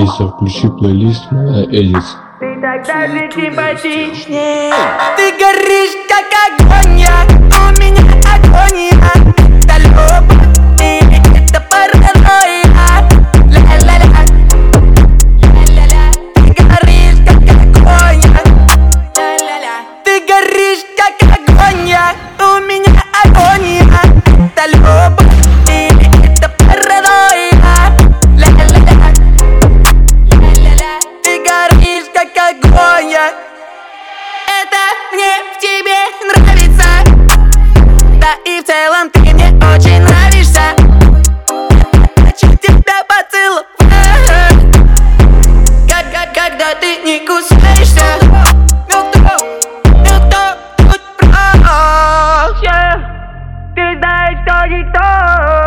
Алиса, включи плейлист «Моя Элис». Ты так даже симпатичней. Ты горишь, как огонь, у меня агония. Да любовь, и это паранойя. Ля-ля-ля, ля-ля-ля. Ты горишь, как огонь, ля-ля-ля. Ты горишь, как огонь, у меня агония. Да любовь, и это паранойя. Ля-ля-ля, ля-ля-ля. Ты горишь, как огонь. Это мне в тебе нравится. Да и в целом ты мне очень нравишься. Хочу тебя поцеловать, когда ты не кусаешься. Никто тут прав. Ты знаешь, что никто